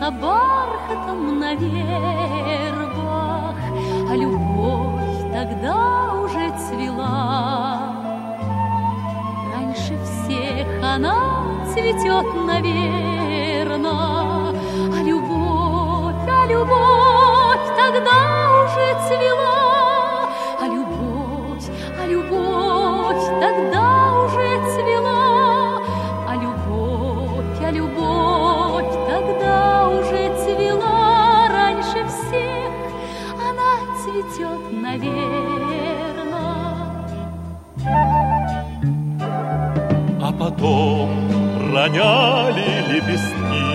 льется бархатом на вербах, а любовь тогда уже цвела. Раньше всех она цветет, наверно, а любовь тогда уже цвела. А любовь тогда уже цвела. А любовь тогда уже цвела. Раньше всех она цветет, наверно. А потом роняли лепестки,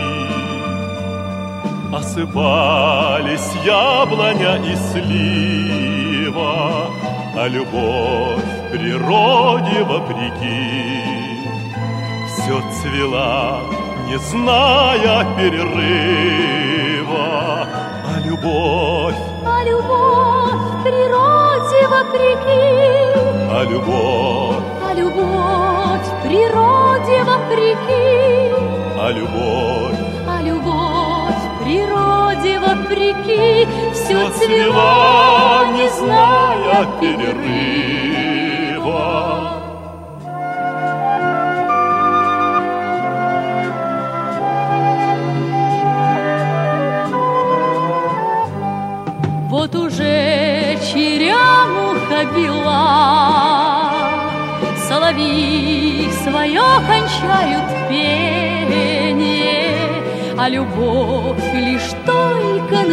осыпались яблоня и слива, а любовь в природе вопреки все цвела, не зная перерыва. А любовь в природе вопреки, а любовь в природе вопреки, а любовь в природе вопреки все цвела, не зная перерыва. Вот уже черемуха бела, соловьи свое кончают пение, а любовь лишь только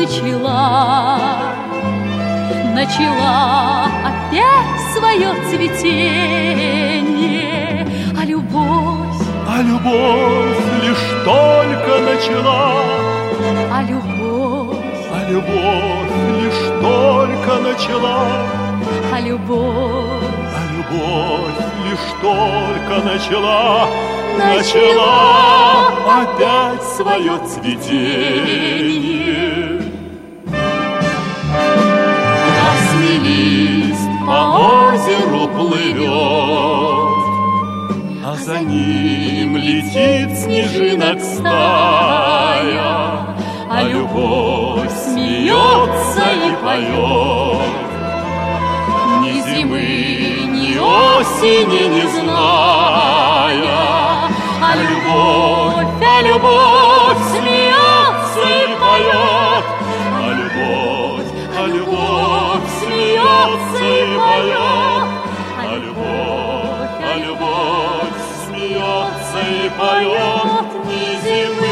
начала опять свое цветение. А любовь лишь только начала, а любовь лишь только начала, а любовь лишь только начала опять свое цветение. Красный лист по озеру плывет, а за ним летит снежинок стая, а любовь смеется и поет, ни зимы, ни осени не зная. А любовь смеется и поет, а любовь смеется и поет, а любовь смеется и поет, ни зимы,